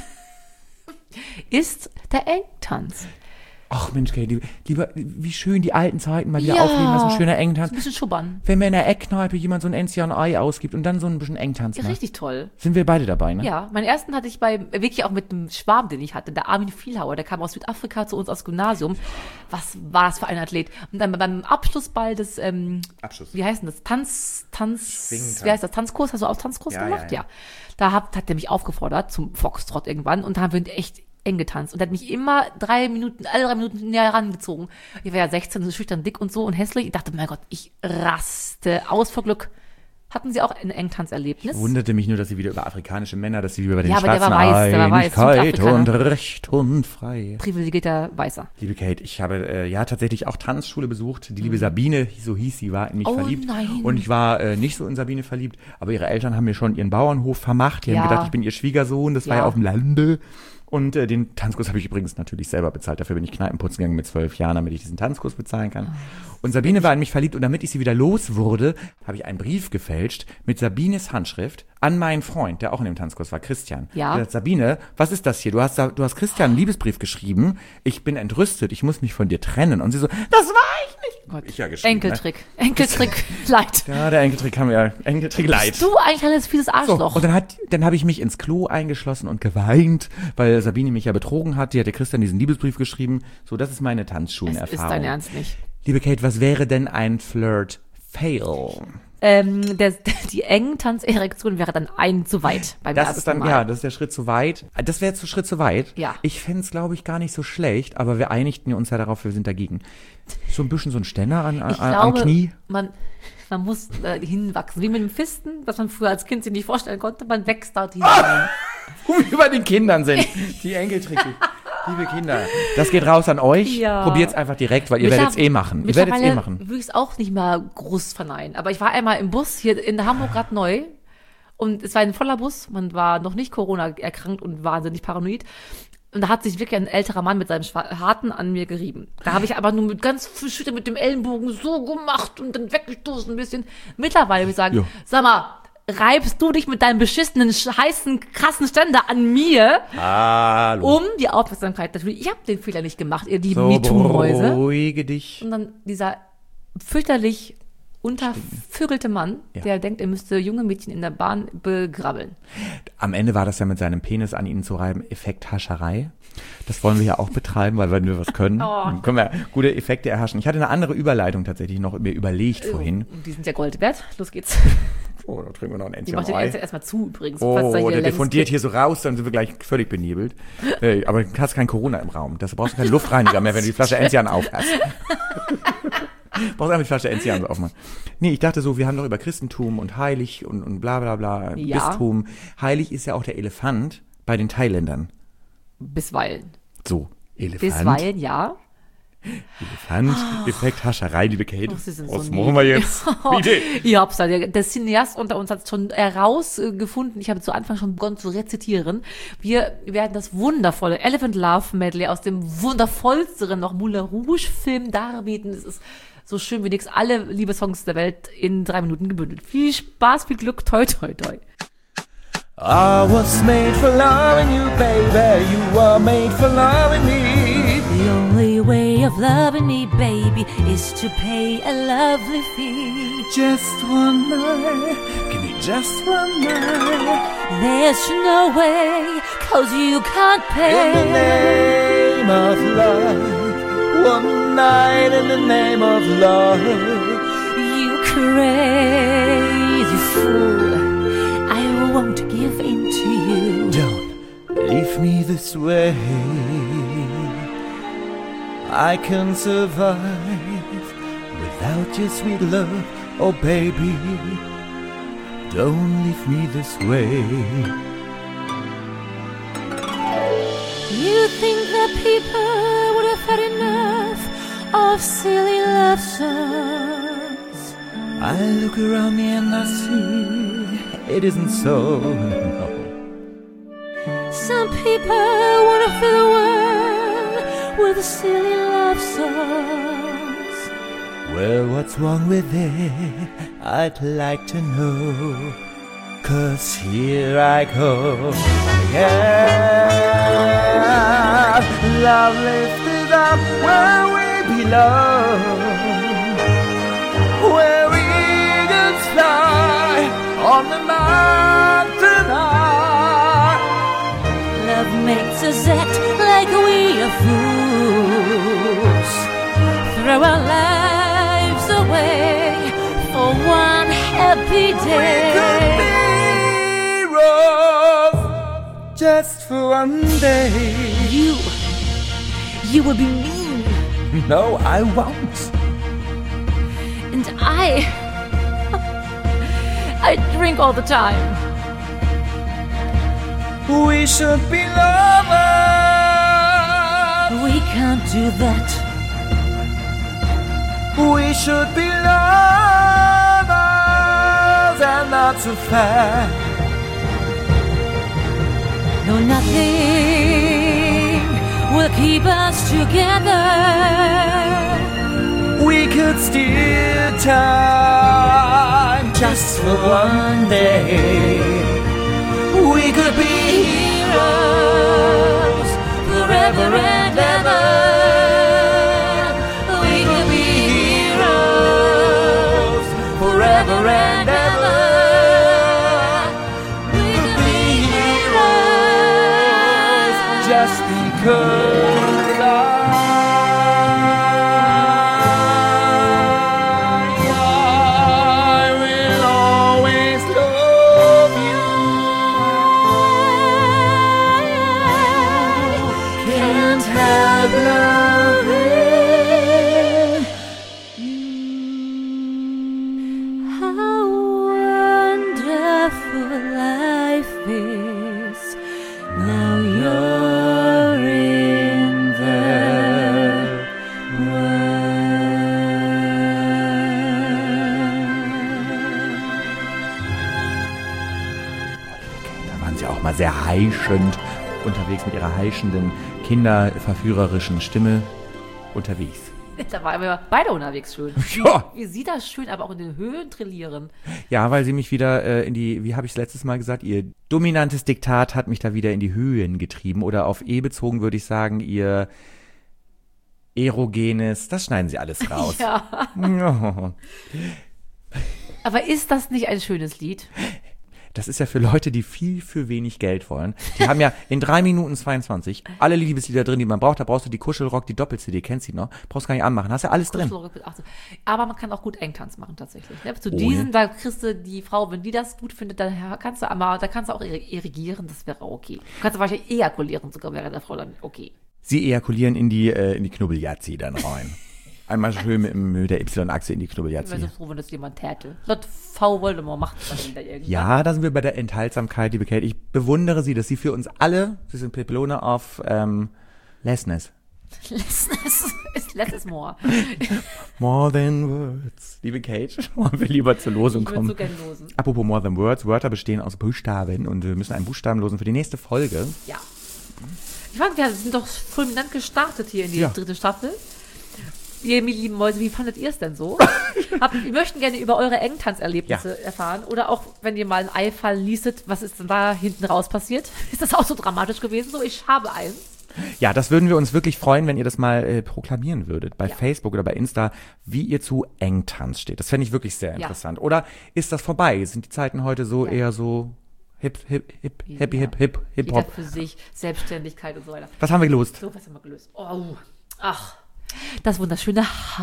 Ist der Engtanz. Ach Mensch, Kate, lieber, wie schön die alten Zeiten mal wieder ja, aufleben lassen, ein schöner Engtanz. Ein bisschen schubbern. Wenn mir in der Eckkneipe jemand so ein Enzian-Ei ausgibt und dann so ein bisschen Engtanz ja, macht. Richtig toll. Sind wir beide dabei, ne? Ja, meinen ersten hatte ich bei, wirklich auch mit einem Schwarm, den ich hatte, der Armin Vielhauer, der kam aus Südafrika zu uns aus Gymnasium. Was war das für ein Athlet? Und dann beim Abschlussball des, ähm, Abschluss. wie heißt denn das? Tanz, Tanz, Schwingentanz. wie heißt das? Tanzkurs? Hast du auch Tanzkurs ja, gemacht? Ja, ja. ja. Da hat, hat der mich aufgefordert zum Foxtrot irgendwann und da haben wir echt eng getanzt. Und er hat mich immer drei Minuten, alle drei Minuten näher herangezogen. Ich war ja sechzehn, so schüchtern, dick und so und hässlich. Ich dachte, mein Gott, ich raste aus vor Glück. Hatten Sie auch ein Engtanzerlebnis? Ich wunderte mich nur, dass Sie wieder über afrikanische Männer, dass Sie über den ja, aber schwarzen der war weiß, der war weiß. Einigkeit und Recht und Frei. Privilegierter Weißer. Liebe Kate, ich habe äh, ja tatsächlich auch Tanzschule besucht. Die liebe Sabine, so hieß sie, war in mich oh, verliebt. Nein. Und ich war äh, nicht so in Sabine verliebt, aber ihre Eltern haben mir schon ihren Bauernhof vermacht. Die ja. haben gedacht, ich bin ihr Schwiegersohn. Das ja. war ja auf dem Lande. Und äh, den Tanzkurs habe ich übrigens natürlich selber bezahlt. Dafür bin ich Kneipenputzen gegangen mit zwölf Jahren, damit ich diesen Tanzkurs bezahlen kann. Und Sabine war in mich verliebt und damit ich sie wieder los wurde, habe ich einen Brief gefälscht mit Sabines Handschrift an meinen Freund, der auch in dem Tanzkurs war, Christian. Ja. Der sagt, Sabine, was ist das hier? Du hast, du hast Christian einen Liebesbrief geschrieben. Ich bin entrüstet. Ich muss mich von dir trennen. Und sie so, das war ich nicht. Gott. Ich ja geschrieben, Enkeltrick. Ne? Enkeltrick leid. Ja, der Enkeltrick haben wir. Enkeltrick leid. Bist du eigentlich ein fieses Arschloch? So, und dann hat, dann habe ich mich ins Klo eingeschlossen und geweint, weil Sabine mich ja betrogen hat. Die hat der Christian diesen Liebesbrief geschrieben. So, das ist meine Tanzschulenerfahrung. Das ist dein Ernst nicht. Liebe Kate, was wäre denn ein Flirt-Fail? Ähm, der, die engen Tanzerektion wäre dann ein zu weit beim Das ersten ist dann, Mal. ja, das ist der Schritt zu weit. Das wäre zu Schritt zu weit. Ja. Ich fände es, glaube ich, gar nicht so schlecht, aber wir einigten uns ja darauf, wir sind dagegen. So ein bisschen so ein Ständer an, an, Ich am glaube, Knie. Man, man muss äh, hinwachsen. Wie mit dem Fisten, was man früher als Kind sich nicht vorstellen konnte. Man wächst dort hinein. Wo wir bei den Kindern sind. Die Enkeltricke. Liebe Kinder, das geht raus an euch. Ja. Probiert's einfach direkt, weil ihr werdet es eh machen. Ihr werdet es eh machen. Würde ich es auch nicht mehr groß verneinen. Aber ich war einmal im Bus hier in Hamburg gerade neu und es war ein voller Bus. Man war noch nicht Corona erkrankt und wahnsinnig paranoid. Und da hat sich wirklich ein älterer Mann mit seinem Harten an mir gerieben. Da habe ich aber nur mit ganz Schütte mit dem Ellenbogen so gemacht und dann weggestoßen ein bisschen. Mittlerweile würde ich sagen, Jo. sag mal, reibst du dich mit deinem beschissenen, heißen, krassen Ständer an mir, Hallo. um die Aufmerksamkeit natürlich. Ich habe den Fehler nicht gemacht, ihr lieben So, MeToo-Mäuse. beruhige dich. Und dann dieser fürchterlich untervögelte Mann, Ja. der denkt, er müsste junge Mädchen in der Bahn begrabbeln. Am Ende war das ja mit seinem Penis an ihnen zu reiben, Effekthascherei. Das wollen wir ja auch betreiben, weil wenn wir was können, Oh. dann können wir gute Effekte erhaschen. Ich hatte eine andere Überleitung tatsächlich noch mir überlegt vorhin. Und die sind ja Gold wert. Los geht's. Oh, da trinken wir noch ein Die Entchen macht den Ei. erst erstmal zu übrigens. falls da Oh, hier der längs diffundiert geht. hier so raus, dann sind wir gleich völlig benebelt. Äh, aber du hast kein Corona im Raum. Das brauchst du keinen Luftreiniger mehr, wenn du die Flasche Enzian aufhast. Brauchst einfach die Flasche Enzian so aufmachen. Nee, ich dachte so, wir haben doch über Christentum und heilig und, und bla bla bla, Ja. Bistum. Heilig ist ja auch der Elefant bei den Thailändern. Bisweilen. So, Elefant. Bisweilen, ja. Elefant, Effekt, Hascherei, liebe Kate. Oh, Sie sind Was so machen wir jetzt? Bitte. Ihr habt's da. Der, der Cineast unter uns hat es schon herausgefunden. Ich habe zu Anfang schon begonnen zu rezitieren. Wir werden das wundervolle Elephant Love Medley aus dem wundervollsten noch Moulin Rouge Film darbieten. Es ist so schön wie nix. Alle Liebessongs der Welt in drei Minuten gebündelt. Viel Spaß, viel Glück. Toi, toi, toi. I was made for loving you, baby. You were made for loving me. The only way of loving me, baby, is to pay a lovely fee. Just one night, give me just one night. There's no way, cause you can't In the pay. name of love, one night in the name of love. You crazy fool, I won't give in to you. Don't leave me this way. I can survive without your sweet love, oh baby. Don't leave me this way. You think that people would have had enough of silly love songs? I look around me and I see it isn't so, no. Some people wanna fill the world with silly love songs. Well, what's wrong with it? I'd like to know. 'Cause here I go. Yeah, love lifted up where we belong, where eagles fly on the mountain high. Love makes us act like we are fools. Throw our lives away for one happy day. Just for one day. You, you will be mean. No, I won't. And I, I drink all the time. We should be lovers. We can't do that. We should be lovers and not so fast. No, nothing will keep us together. We could steal time just for one day. We could be heroes forever and ever. We could be heroes forever and ever. We could be heroes just because I sehr heischend unterwegs mit ihrer heischenden, kinderverführerischen Stimme unterwegs. Da waren wir beide unterwegs schön. Ja. Wie sie das schön, aber auch in den Höhen trillieren. Ja, weil sie mich wieder äh, in die, wie habe ich es letztes Mal gesagt, ihr dominantes Diktat hat mich da wieder in die Höhen getrieben. Oder auf E bezogen würde ich sagen, ihr erogenes, das schneiden sie alles raus. Ja. Oh. Aber ist das nicht ein schönes Lied? Das ist ja für Leute, die viel für wenig Geld wollen. Die haben ja in drei Minuten zweiundzwanzig alle Liebeslieder drin, die man braucht. Da brauchst du die Kuschelrock, die Doppel-C D, kennst du die noch? Brauchst gar nicht anmachen, hast ja alles drin. Aber man kann auch gut Engtanz machen tatsächlich. Ne? Zu Oh, diesen, ja. da kriegst du die Frau, wenn die das gut findet, dann kannst du aber, da kannst du auch irrigieren, das wäre okay. Du kannst wahrscheinlich ejakulieren, sogar wäre der Frau dann okay. Sie ejakulieren in die, äh, in die Knubbeljazzi dann rein. Einmal schön mit, mit der Y-Achse in die Ich wäre Knubbeljazzi. so froh, wenn das jemand täte. Lord V. Voldemort macht das wieder irgendwann. Ja, da sind wir bei der Enthaltsamkeit, liebe Kate. Ich bewundere sie, dass sie für uns alle, sie sind Pepelone auf ähm, Lessness. Less is, less is more. More than words. Liebe Kate, wollen wir lieber zur Losung Ich würde kommen. so gerne losen. Apropos more than words, Wörter bestehen aus Buchstaben und wir müssen einen Buchstaben losen für die nächste Folge. Ja. Ich fand, wir sind doch fulminant gestartet hier in die Ja. dritte Staffel. Ihr lieben Mäuse, wie fandet ihr es denn so? Hab, wir möchten gerne über eure Engtanzerlebnisse Ja. erfahren. Oder auch, wenn ihr mal einen Eifall liestet, was ist denn da hinten raus passiert? Ist das auch so dramatisch gewesen? So, ich habe eins. Ja, das würden wir uns wirklich freuen, wenn ihr das mal äh, proklamieren würdet, bei Ja. Facebook oder bei Insta, wie ihr zu Engtanz steht. Das fände ich wirklich sehr Ja. interessant. Oder ist das vorbei? Sind die Zeiten heute so Ja. eher so hip, hip, hip, happy, Ja. hip, hip, hip, Jeder hop? für sich, Selbstständigkeit und so weiter. Was haben wir gelost? So, was haben wir gelöst? Oh, ach, das wunderschöne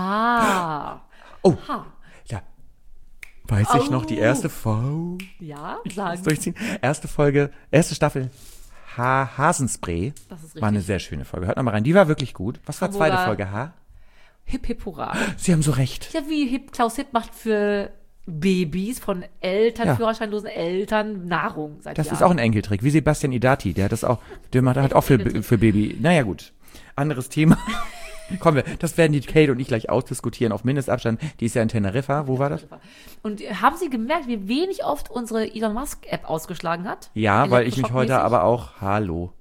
Haar. Oh, Haar. ja. Weiß ich noch, die Au. erste Folge. Ja, Lass sagen. durchziehen. Erste Folge, erste Staffel. Ha Hasenspray. Das ist War eine richtig. sehr schöne Folge. Hört noch mal rein. Die war wirklich gut. Was war Hamburger- zweite Folge? Ha? Hip Hip Hurra. Sie haben so recht. Ja, wie Hip, Klaus Hipp macht für Babys von Eltern, Ja. führerscheinlosen Eltern Nahrung seit Das Jahren. ist auch ein Enkeltrick. Wie Sebastian Idati. Der hat das auch, der macht, hat auch für, für Baby. Naja, gut. Anderes Thema. Kommen wir, das werden die Kate und ich gleich ausdiskutieren auf Mindestabstand. Die ist ja in Teneriffa. Wo war das? Und haben Sie gemerkt, wie wenig oft unsere Elon Musk App ausgeschlagen hat? Ja, weil ich mich heute Elektroschockmäßig? aber auch, hallo.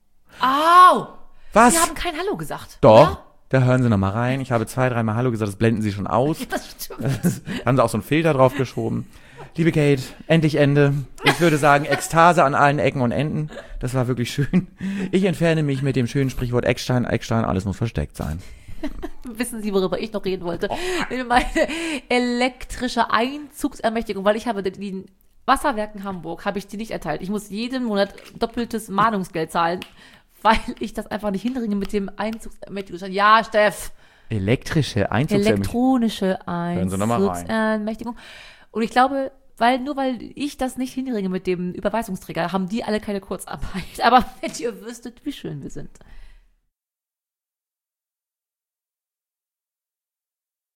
Au! Was? Sie haben kein Hallo gesagt. Doch, Oder? da hören Sie noch mal rein. Ich habe zwei, dreimal Hallo gesagt, das blenden Sie schon aus. Das stimmt. Haben Sie auch so einen Filter drauf geschoben. Liebe Kate, endlich Ende. Ich würde sagen, Ekstase an allen Ecken und Enden. Das war wirklich schön. Ich entferne mich mit dem schönen Sprichwort Eckstein, Eckstein, alles muss versteckt sein. Wissen Sie, worüber ich noch reden wollte? Meine elektrische Einzugsermächtigung, weil ich habe den Wasserwerken Hamburg, habe ich die nicht erteilt. Ich muss jeden Monat doppeltes Mahnungsgeld zahlen, weil ich das einfach nicht hinbringe mit dem Einzugsermächtigungsschein. Ja, Steff. Elektrische Einzugsermächtigung. Elektronische Hören Sie noch mal rein. Einzugsermächtigung. Und ich glaube, weil nur weil ich das nicht hinbringe mit dem Überweisungsträger, haben die alle keine Kurzarbeit. Aber wenn ihr wüsstet, wie schön wir sind.